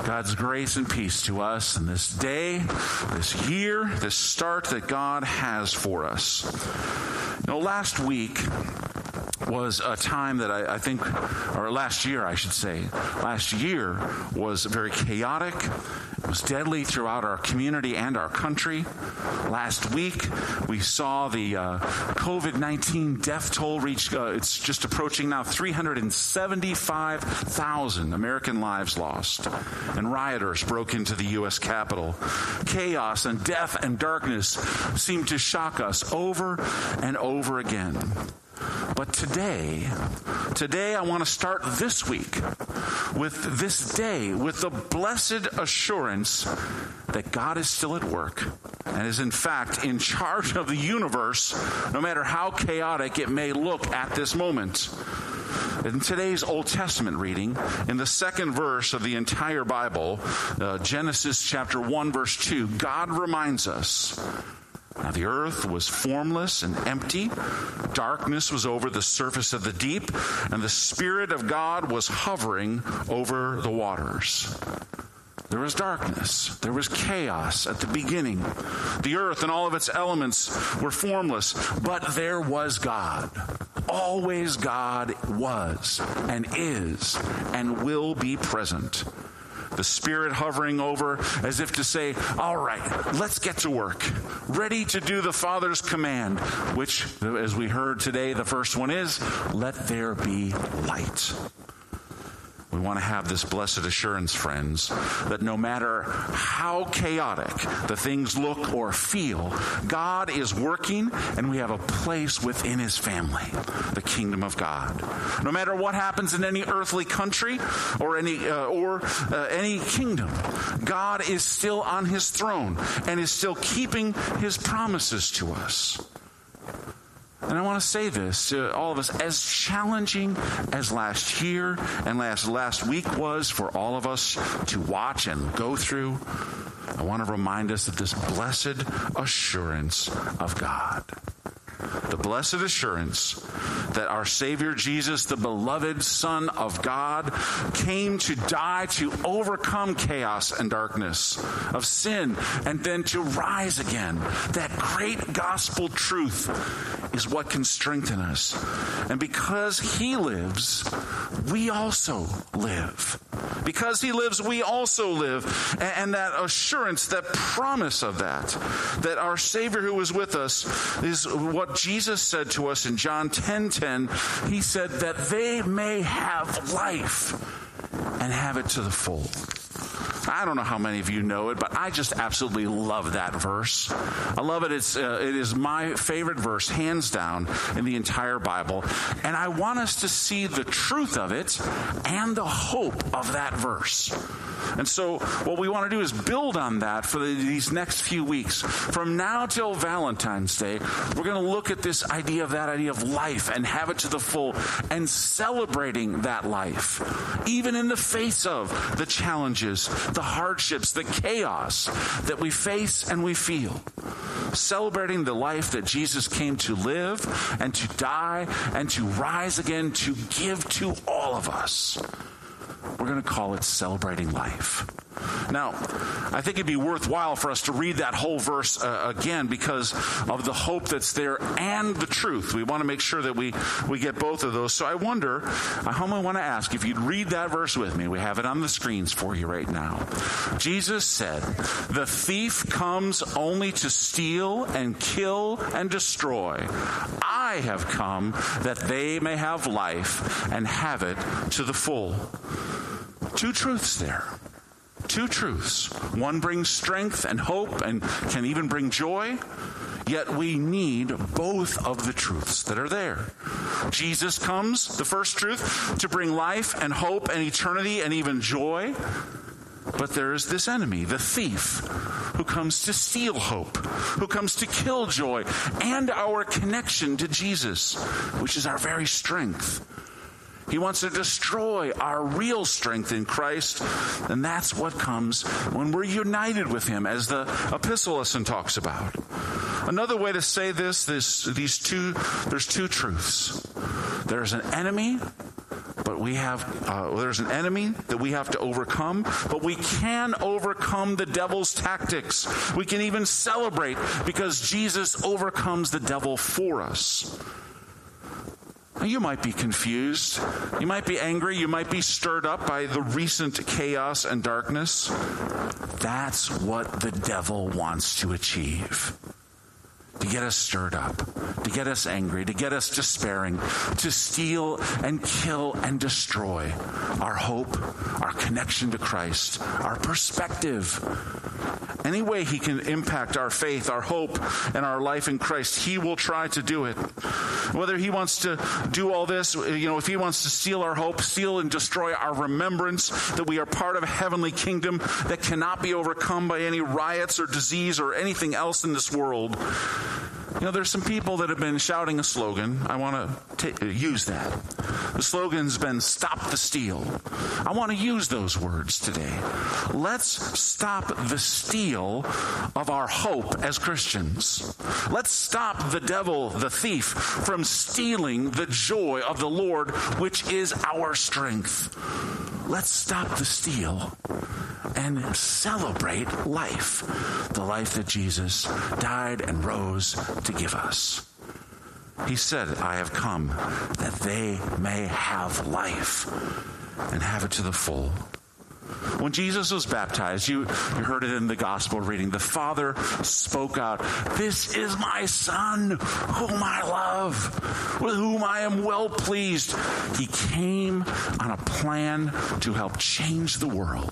God's grace and peace to us in this day, this year, this start that God has for us. Last week was a time that I think, or last year I should say, last year was very chaotic. It was deadly throughout our community and our country. Last week, we saw the COVID-19 death toll reach, it's just approaching now 375,000 American lives lost. And rioters broke into the U.S. Capitol. Chaos and death and darkness seemed to shock us over and over again. But today I want to start this week with this day, with the blessed assurance that God is still at work and is in fact in charge of the universe, no matter how chaotic it may look at this moment. In today's Old Testament reading, in the second verse of the entire Bible, Genesis chapter 1, verse 2, God reminds us, now the earth was formless and empty. Darkness was over the surface of the deep, and the Spirit of God was hovering over the waters. There was darkness. There was chaos at the beginning. The earth and all of its elements were formless, but there was God. Always God was and is and will be present. The Spirit hovering over as if to say, all right, let's get to work. Ready to do the Father's command, which, as we heard today, the first one is, let there be light. We want to have this blessed assurance, friends, that no matter how chaotic the things look or feel, God is working and we have a place within His family, the kingdom of God. No matter what happens in any earthly country or any kingdom, God is still on His throne and is still keeping His promises to us. And I want to say this to all of us, as challenging as last year and last week was for all of us to watch and go through, I want to remind us of this blessed assurance of God. The blessed assurance that our Savior Jesus, the beloved Son of God, came to die to overcome chaos and darkness of sin and then to rise again. That great gospel truth is what can strengthen us. And because He lives, we also live. Because He lives, we also live. And that assurance, that promise of that our Savior who is with us is what Jesus said to us in John 10:10. He said that they may have life and have it to the full. I don't know how many of you know it, but I just absolutely love that verse. I love it. It is my favorite verse, hands down, in the entire Bible. And I want us to see the truth of it and the hope of that verse. And so what we want to do is build on that for these next few weeks. From now till Valentine's Day, we're going to look at this idea of life and have it to the full and celebrating that life, even in the face of the challenges, the hardships, the chaos that we face and we feel. Celebrating the life that Jesus came to live and to die and to rise again to give to all of us. We're going to call it Celebrating Life. Now, I think it'd be worthwhile for us to read that whole verse again because of the hope that's there and the truth. We want to make sure that we get both of those. So I wonder, I humbly want to ask if you'd read that verse with me. We have it on the screens for you right now. Jesus said, "The thief comes only to steal and kill and destroy. I have come that they may have life and have it to the full." Two truths there. Two truths. One brings strength and hope and can even bring joy. Yet we need both of the truths that are there. Jesus comes, the first truth, to bring life and hope and eternity and even joy. But there is this enemy, the thief, who comes to steal hope, who comes to kill joy and our connection to Jesus, which is our very strength. He wants to destroy our real strength in Christ, and that's what comes when we're united with Him, as the epistle lesson talks about. Another way to say there's two truths. There's an enemy, But we have, there's an enemy that we have to overcome, but we can overcome the devil's tactics. We can even celebrate because Jesus overcomes the devil for us. Now, you might be confused. You might be angry. You might be stirred up by the recent chaos and darkness. That's what the devil wants to achieve. To get us stirred up, to get us angry, to get us despairing, to steal and kill and destroy our hope, our connection to Christ, our perspective. Any way he can impact our faith, our hope, and our life in Christ, he will try to do it. Whether he wants to do all this, if he wants to steal our hope, steal and destroy our remembrance that we are part of a heavenly kingdom that cannot be overcome by any riots or disease or anything else in this world. There's some people that have been shouting a slogan. I want to use that. The slogan's been "Stop the Steal." I want to use those words today. Let's stop the steal of our hope as Christians. Let's stop the devil, the thief, from stealing the joy of the Lord, which is our strength. Let's stop the steal and celebrate life, the life that Jesus died and rose to give us. He said, "I have come that they may have life and have it to the full." When Jesus was baptized, you heard it in the gospel reading, the Father spoke out, "This is my Son, whom I love, with whom I am well pleased." He came on a plan to help change the world.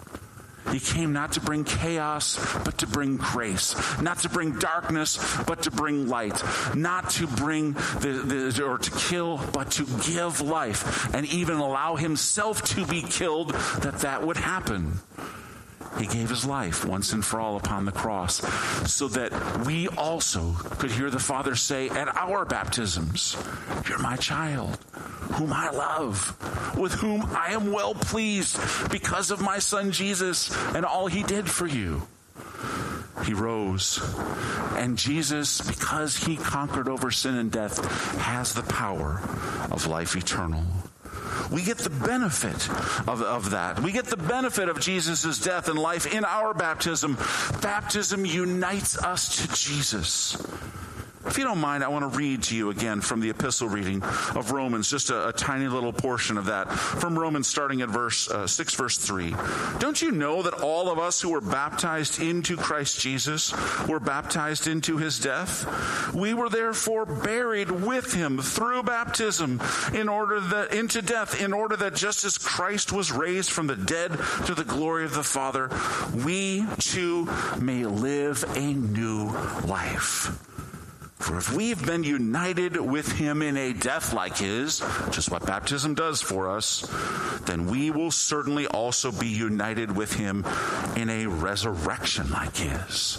He came not to bring chaos, but to bring grace. Not to bring darkness, but to bring light. Not to bring or to kill, but to give life. And even allow himself to be killed, that would happen. He gave his life once and for all upon the cross so that we also could hear the Father say at our baptisms, "You're my child, whom I love, with whom I am well pleased because of my Son Jesus and all he did for you." He rose. And Jesus, because he conquered over sin and death, has the power of life eternal. We get the benefit of that. We get the benefit of Jesus' death and life in our baptism. Baptism unites us to Jesus. If you don't mind, I want to read to you again from the epistle reading of Romans, just a tiny little portion of that. From Romans, starting at verse 6, verse 3. "Don't you know that all of us who were baptized into Christ Jesus were baptized into his death? We were therefore buried with him through baptism into death, in order that just as Christ was raised from the dead to the glory of the Father, we too may live a new life. For if we've been united with him in a death like his," just what baptism does for us, "then we will certainly also be united with him in a resurrection like his."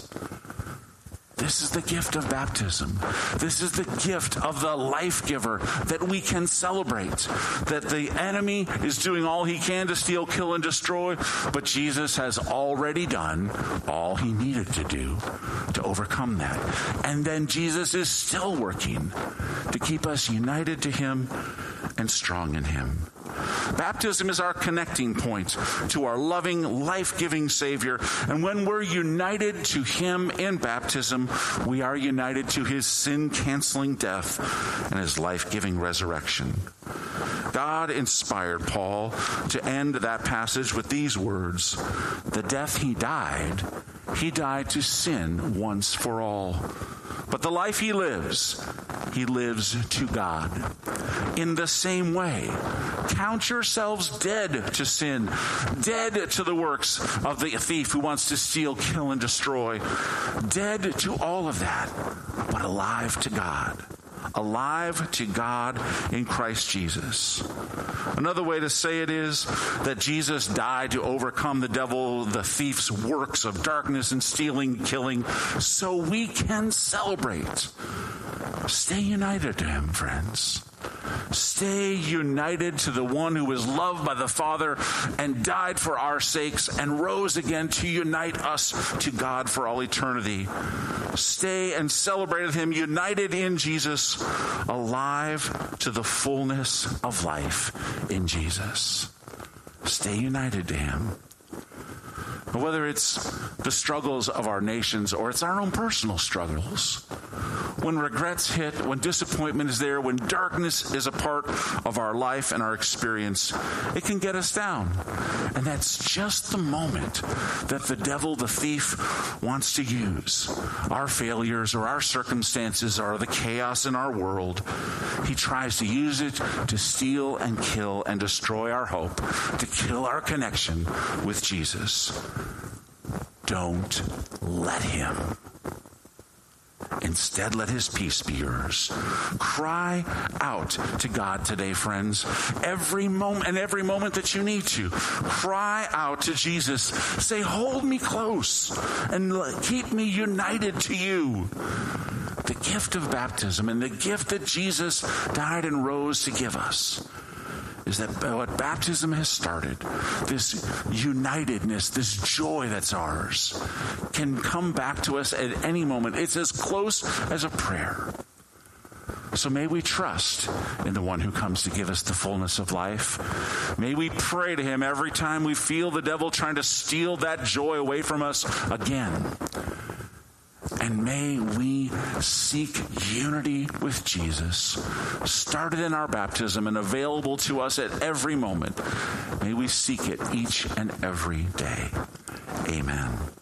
This is the gift of baptism. This is the gift of the life giver that we can celebrate. That the enemy is doing all he can to steal, kill, and destroy, but Jesus has already done all he needed to do to overcome that. And then Jesus is still working to keep us united to him and strong in him. Baptism is our connecting point to our loving, life-giving Savior. And when we're united to him in baptism, we are united to his sin-canceling death and his life-giving resurrection. God inspired Paul to end that passage with these words, "The death he died to sin once for all. But the life he lives to God. In the same way, count yourselves dead to sin, dead to the works of the thief who wants to steal, kill, and destroy, dead to all of that, but alive to God. Alive to God in Christ Jesus." Another way to say it is that Jesus died to overcome the devil, the thief's works of darkness and stealing, killing, so we can celebrate. Stay united to him, friends. Stay united to the one who was loved by the Father and died for our sakes and rose again to unite us to God for all eternity. Stay and celebrate with him, united in Jesus, alive to the fullness of life in Jesus. Stay united to him. Whether it's the struggles of our nations or it's our own personal struggles, when regrets hit, when disappointment is there, when darkness is a part of our life and our experience, it can get us down. And that's just the moment that the devil, the thief, wants to use our failures or our circumstances or the chaos in our world. He tries to use it to steal and kill and destroy our hope, to kill our connection with Jesus. Don't let him. Instead, let his peace be yours. Cry out to God today, friends. Every moment that you need to. Cry out to Jesus. Say, hold me close and keep me united to you. The gift of baptism and the gift that Jesus died and rose to give us is that what baptism has started, this unitedness, this joy that's ours, can come back to us at any moment. It's as close as a prayer. So may we trust in the one who comes to give us the fullness of life. May we pray to him every time we feel the devil trying to steal that joy away from us again. And may we seek unity with Jesus, started in our baptism and available to us at every moment. May we seek it each and every day. Amen.